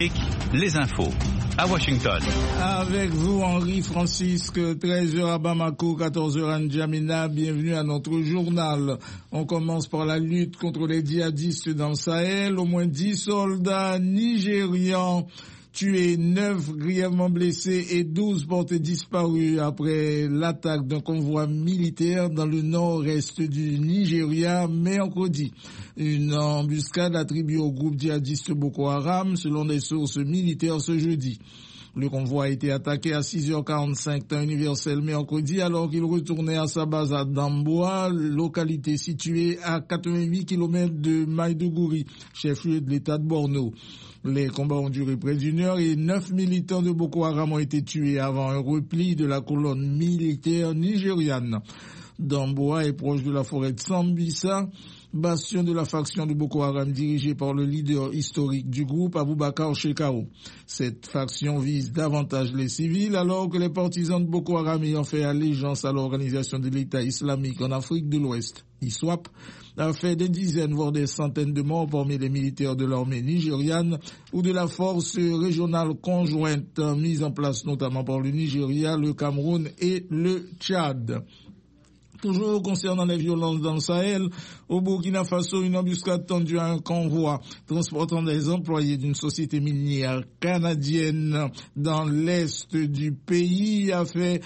Les infos à Washington. Avec vous, Henri Francisque, 13h à Bamako, 14h à N'Djamena. Bienvenue à notre journal. On commence par la lutte contre les djihadistes dans le Sahel. Au moins 10 soldats nigérians tués, 9 grièvement blessés et 12 portés disparus après l'attaque d'un convoi militaire dans le nord-est du Nigeria mercredi. Une embuscade attribuée au groupe djihadiste Boko Haram selon des sources militaires ce jeudi. Le convoi a été attaqué à 6h45 temps universel mercredi alors qu'il retournait à sa base à Damboa, localité située à 88 km de Maïdougouri, chef-lieu de l'État de Borno. Les combats ont duré près d'une heure et 9 militants de Boko Haram ont été tués avant un repli de la colonne militaire nigériane. Damboa est proche de la forêt de Sambisa, bastion de la faction de Boko Haram dirigée par le leader historique du groupe, Aboubakar Shekau. Cette faction vise davantage les civils alors que les partisans de Boko Haram ayant fait allégeance à l'organisation de l'État islamique en Afrique de l'Ouest, ISWAP, a fait des dizaines voire des centaines de morts parmi les militaires de l'armée nigériane ou de la force régionale conjointe mise en place notamment par le Nigeria, le Cameroun et le Tchad. Toujours concernant les violences dans le Sahel, au Burkina Faso, une embuscade tendue à un convoi transportant des employés d'une société minière canadienne dans l'est du pays a fait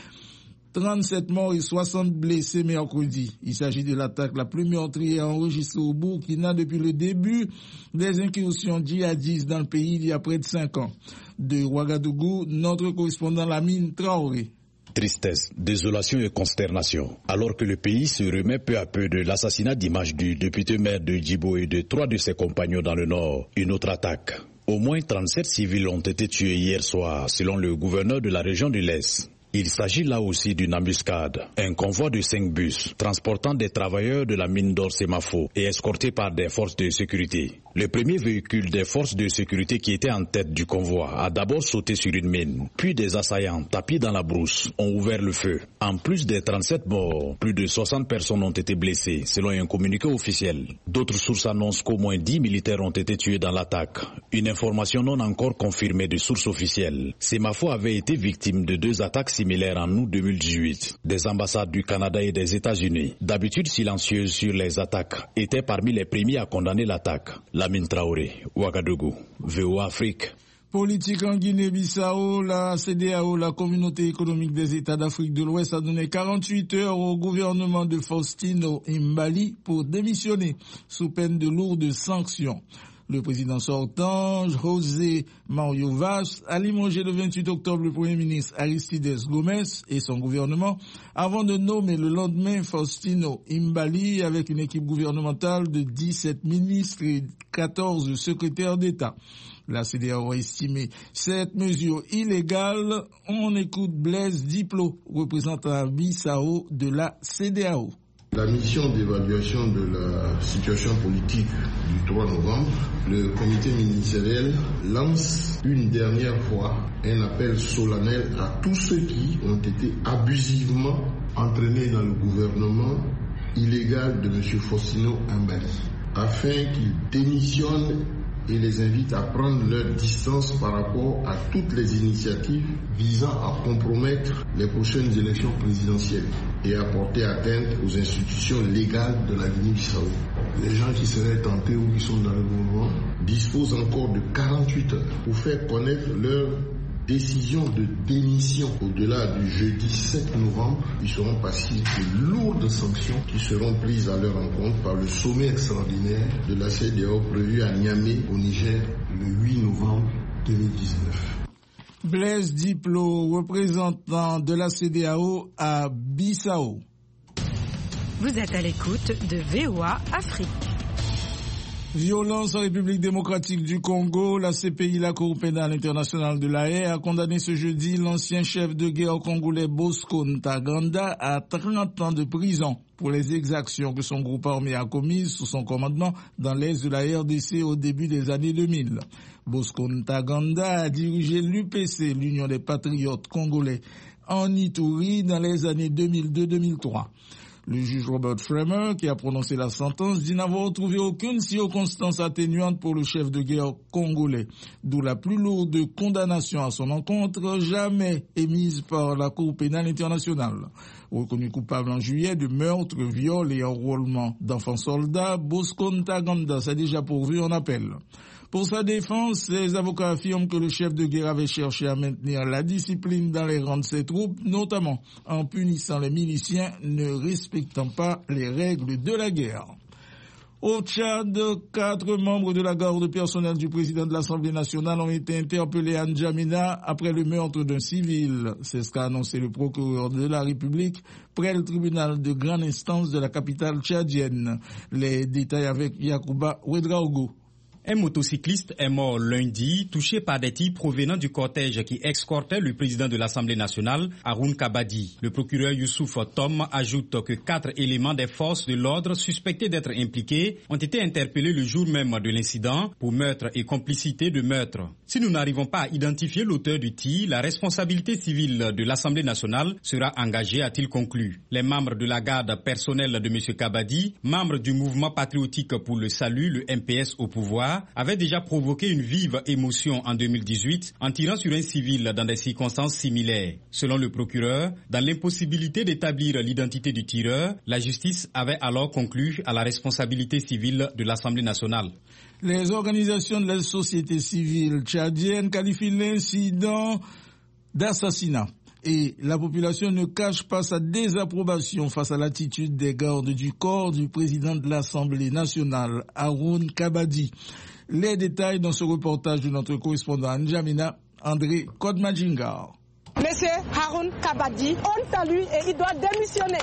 37 morts et 60 blessés mercredi. Il s'agit de l'attaque la plus meurtrière enregistrée au Burkina depuis le début des incursions djihadistes dans le pays il y a près de 5 ans. De Ouagadougou, notre correspondant Lamine Traoré. Tristesse, désolation et consternation. Alors que le pays se remet peu à peu de l'assassinat d'Image du député maire de Djibo et de 3 de ses compagnons dans le nord, une autre attaque. Au moins 37 civils ont été tués hier soir, selon le gouverneur de la région de l'Est. Il s'agit là aussi d'une embuscade. Un convoi de 5 bus transportant des travailleurs de la mine d'or Semafo et escorté par des forces de sécurité. Le premier véhicule des forces de sécurité qui était en tête du convoi a d'abord sauté sur une mine. Puis des assaillants, tapis dans la brousse, ont ouvert le feu. En plus des 37 morts, plus de 60 personnes ont été blessées, selon un communiqué officiel. D'autres sources annoncent qu'au moins 10 militaires ont été tués dans l'attaque. Une information non encore confirmée de sources officielles. Semafo avait été victime de 2 attaques similaires en août 2018. Des ambassades du Canada et des États-Unis, d'habitude silencieuses sur les attaques, étaient parmi les premiers à condamner l'attaque. Lamine Traoré, Ouagadougou, VOA Afrique. Politique en Guinée-Bissau, la CEDEAO, la Communauté économique des États d'Afrique de l'Ouest, a donné 48 heures au gouvernement de Faustino Imbali pour démissionner sous peine de lourdes sanctions. Le président sortant, José Mario Vaz, a limogé le 28 octobre le Premier ministre Aristides Gomes et son gouvernement avant de nommer le lendemain Faustino Imbali avec une équipe gouvernementale de 17 ministres et 14 secrétaires d'État. La CEDEAO a estimé cette mesure illégale. On écoute Blaise Diplo, représentant à Bissau de la CEDEAO. La mission d'évaluation de la situation politique du 3 novembre, le comité ministériel lance une dernière fois un appel solennel à tous ceux qui ont été abusivement entraînés dans le gouvernement illégal de M. Faustino Imbali, afin qu'ils démissionnent et les invite à prendre leur distance par rapport à toutes les initiatives visant à compromettre les prochaines élections présidentielles et à porter atteinte aux institutions légales de la Guinée-Bissau. Les gens qui seraient tentés ou qui sont dans le mouvement disposent encore de 48 heures pour faire connaître leur décision de démission. Au-delà du jeudi 7 novembre, ils seront passibles de lourdes sanctions qui seront prises à leur encontre par le sommet extraordinaire de la CEDEAO prévu à Niamey au Niger le 8 novembre 2019. Blaise Diplo, représentant de la CEDEAO à Bissau. Vous êtes à l'écoute de VOA Afrique. Violence en République démocratique du Congo, la CPI, la Cour pénale internationale de La Haye, a condamné ce jeudi l'ancien chef de guerre congolais Bosco Ntaganda à 30 ans de prison pour les exactions que son groupe armé a commises sous son commandement dans l'est de la RDC au début des années 2000. Bosco Ntaganda a dirigé l'UPC, l'Union des Patriotes Congolais, en Ituri dans les années 2002-2003. Le juge Robert Framer, qui a prononcé la sentence, dit n'avoir trouvé aucune circonstance atténuante pour le chef de guerre congolais, d'où la plus lourde condamnation à son encontre jamais émise par la Cour pénale internationale. Reconnu coupable en juillet de meurtre, viol et enrôlement d'enfants soldats, Bosco Ntaganda s'est déjà pourvu en appel. Pour sa défense, les avocats affirment que le chef de guerre avait cherché à maintenir la discipline dans les rangs de ses troupes, notamment en punissant les miliciens ne respectant pas les règles de la guerre. Au Tchad, 4 membres de la garde personnelle du président de l'Assemblée nationale ont été interpellés à N'Djamena après le meurtre d'un civil. C'est ce qu'a annoncé le procureur de la République près le tribunal de grande instance de la capitale tchadienne. Les détails avec Yacouba Ouedraogo. Un motocycliste est mort lundi, touché par des tirs provenant du cortège qui escortait le président de l'Assemblée nationale, Haroun Kabadi. Le procureur Youssouf Tom ajoute que 4 éléments des forces de l'ordre suspectés d'être impliqués ont été interpellés le jour même de l'incident pour meurtre et complicité de meurtre. Si nous n'arrivons pas à identifier l'auteur du tir, la responsabilité civile de l'Assemblée nationale sera engagée, a-t-il conclu. Les membres de la garde personnelle de M. Kabadi, membres du mouvement patriotique pour le salut, le MPS au pouvoir, avait déjà provoqué une vive émotion en 2018 en tirant sur un civil dans des circonstances similaires. Selon le procureur, dans l'impossibilité d'établir l'identité du tireur, la justice avait alors conclu à la responsabilité civile de l'Assemblée nationale. Les organisations de la société civile tchadienne qualifient l'incident d'assassinat. Et la population ne cache pas sa désapprobation face à l'attitude des gardes du corps du président de l'Assemblée nationale, Haroun Kabadi. Les détails dans ce reportage de notre correspondant à N'Djamena, André Kodmadjingar. Monsieur Haroun Kabadi, honte à lui et il doit démissionner.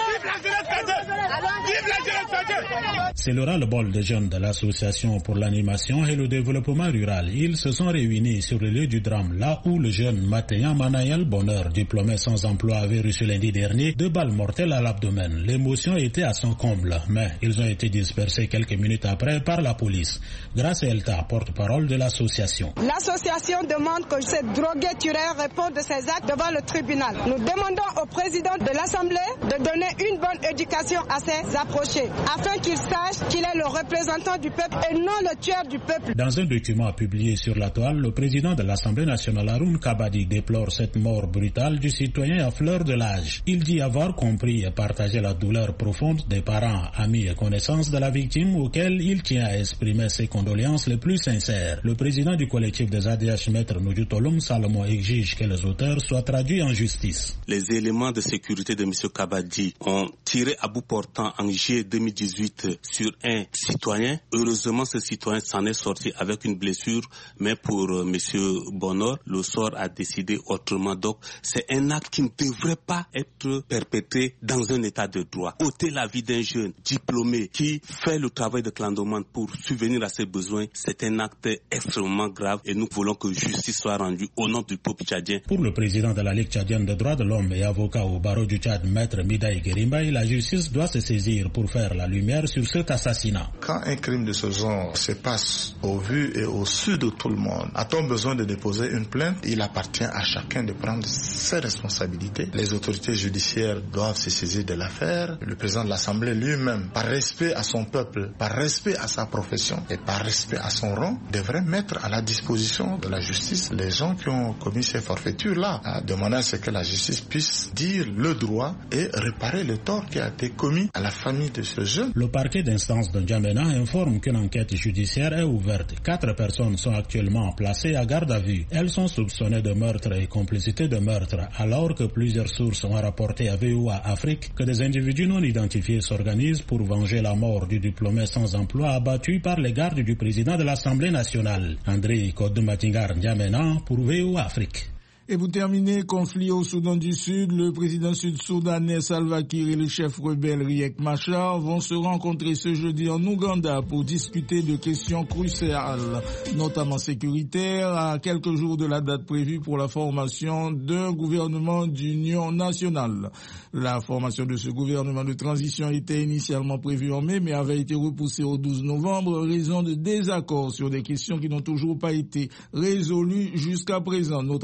C'est le ras-le-bol des jeunes de l'Association pour l'animation et le développement rural. Ils se sont réunis sur le lieu du drame, là où le jeune Matéan Manayel Bonheur, diplômé sans emploi, avait reçu lundi dernier 2 balles mortelles à l'abdomen. L'émotion était à son comble, mais ils ont été dispersés quelques minutes après par la police. Grâce à Elta, porte-parole de l'association. L'association demande que ce drogué tueur réponde de ses actes devant le tribunal. Nous demandons au président de l'Assemblée de donner une bonne éducation à ses approchés, afin qu'il sache qu'il est le représentant du peuple et non le tueur du peuple. Dans un document publié sur la toile, le président de l'Assemblée nationale, Haroun Kabadi, déplore cette mort brutale du citoyen à fleur de l'âge. Il dit avoir compris et partagé la douleur profonde des parents, amis et connaissances de la victime, auxquels il tient à exprimer ses condoléances les plus sincères. Le président du collectif des ADH, Maître Noudjoutoloum Salomon, exige que les auteurs soient traduits en justice. Les éléments de sécurité de M. Kabadi ont tiré à bout portant en juillet 2018 sur un citoyen. Heureusement, ce citoyen s'en est sorti avec une blessure, mais pour M. Bonheur, le sort a décidé autrement. Donc, c'est un acte qui ne devrait pas être perpétré dans un état de droit. Ôter la vie d'un jeune diplômé qui fait le travail de clandomane pour subvenir à ses besoins, c'est un acte extrêmement grave et nous voulons que justice soit rendue au nom du peuple tchadien. Pour le président de la Ligue tchadienne des droits de l'homme et avocat au barreau du Tchad, Maître Midaï Guérimbaï, la justice doit se saisir pour faire la lumière sur cet assassinat. Quand un crime de ce genre se passe au vu et au su de tout le monde, a-t-on besoin de déposer une plainte? Il appartient à chacun de prendre ses responsabilités. Les autorités judiciaires doivent se saisir de l'affaire. Le président de l'Assemblée lui-même, par respect à son peuple, par respect à sa profession et par respect à son rang, devrait mettre à la disposition de la justice les gens qui ont commis ces forfaitures-là, à demander à ce que la justice puisse dire le droit et réparer le tort qui a été commis à la famille de ce jeune. Le parquet d'instance de N'Djamena informe qu'une enquête judiciaire est ouverte. 4 personnes sont actuellement placées à garde à vue. Elles sont soupçonnées de meurtre et complicité de meurtre, alors que plusieurs sources ont rapporté à VOA Afrique que des individus non identifiés s'organisent pour venger la mort du diplômé sans emploi abattu par les gardes du président de l'Assemblée nationale. André Kodoumatingar N'Djamena pour VOA Afrique. Et pour terminer, conflit au Soudan du Sud, le président sud-soudanais Salva Kiir et le chef rebelle Riek Machar vont se rencontrer ce jeudi en Ouganda pour discuter de questions cruciales, notamment sécuritaires, à quelques jours de la date prévue pour la formation d'un gouvernement d'union nationale. La formation de ce gouvernement de transition était initialement prévue en mai, mais avait été repoussée au 12 novembre, raison de désaccords sur des questions qui n'ont toujours pas été résolues jusqu'à présent, notamment la formation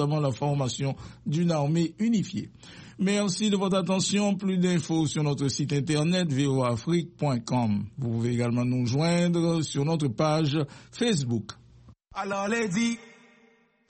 formation d'une armée unifiée. Merci de votre attention. Plus d'infos sur notre site internet voaafrique.com. Vous pouvez également nous joindre sur notre page Facebook. Alors les dit